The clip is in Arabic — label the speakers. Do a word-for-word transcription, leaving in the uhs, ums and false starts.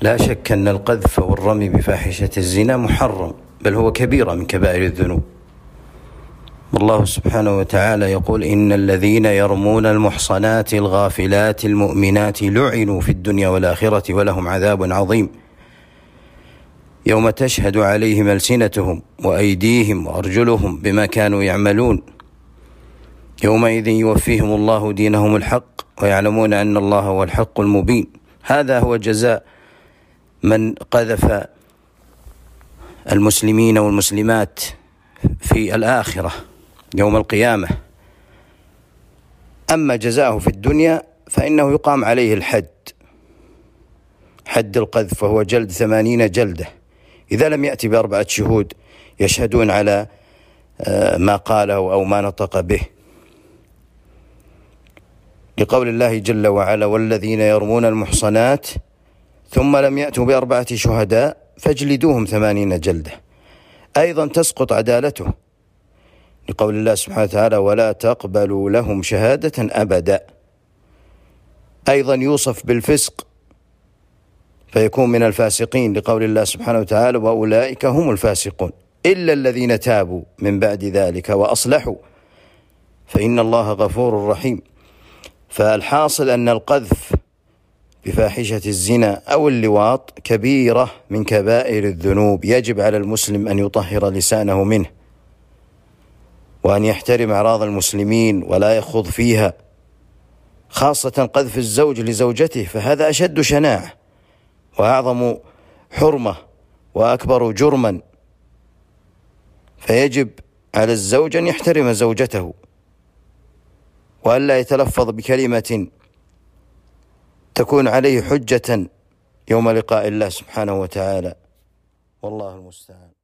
Speaker 1: لا شك أن القذف والرمي بفاحشة الزنا محرم، بل هو كبيرة من كبائر الذنوب. والله سبحانه وتعالى يقول: إن الذين يرمون المحصنات الغافلات المؤمنات لعنوا في الدنيا والآخرة ولهم عذاب عظيم، يوم تشهد عليهم ألسنتهم وأيديهم وأرجلهم بما كانوا يعملون، يومئذ يوفيهم الله دينهم الحق ويعلمون أن الله هو الحق المبين. هذا هو جزاء من قذف المسلمين والمسلمات في الآخرة يوم القيامة. أما جزاؤه في الدنيا فإنه يقام عليه الحد، حد القذف، وهو جلد ثمانين جلدة، إذا لم يأتي بأربعة شهود يشهدون على ما قاله أو ما نطق به، لقول الله جل وعلا: والذين يرمون المحصنات ثم لم يأتوا بأربعة شهداء فاجلدوهم ثمانين جلدة. أيضا تسقط عدالته، لقول الله سبحانه وتعالى: ولا تقبلوا لهم شهادة أبدا. أيضا يوصف بالفسق فيكون من الفاسقين، لقول الله سبحانه وتعالى: وأولئك هم الفاسقون إلا الذين تابوا من بعد ذلك وأصلحوا فإن الله غفور رحيم. فالحاصل أن القذف بفاحشة الزنا أو اللواط كبيرة من كبائر الذنوب، يجب على المسلم أن يطهر لسانه منه، وأن يحترم أعراض المسلمين ولا يخوض فيها، خاصة قذف الزوج لزوجته، فهذا أشد شناعة وأعظم حرمة وأكبر جرما. فيجب على الزوج أن يحترم زوجته وألا يتلفظ بكلمة تكون عليه حجة يوم لقاء الله سبحانه وتعالى، والله المستعان.